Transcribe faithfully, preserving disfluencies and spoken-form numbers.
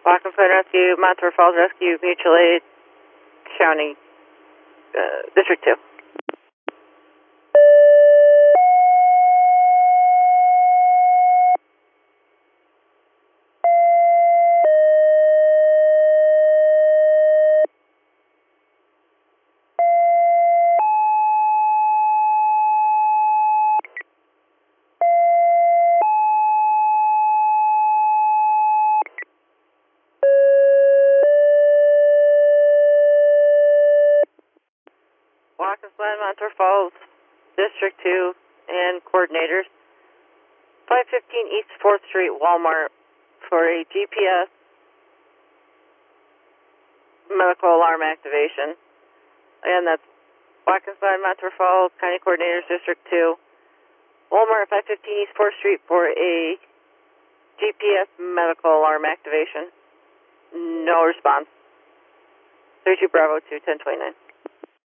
Watkins Glen Rescue, Montour Falls Rescue, Mutual Aid, County, uh, District two. Watkins Glen, Montour Falls, District two, and coordinators. five fifteen East fourth Street, Walmart, for a G P S medical alarm activation. And that's Watkins Glen, Montour Falls, County Coordinators, District two. Walmart, five fifteen East fourth Street, for a G P S medical alarm activation. No response. three two Bravo two, ten twenty-nine.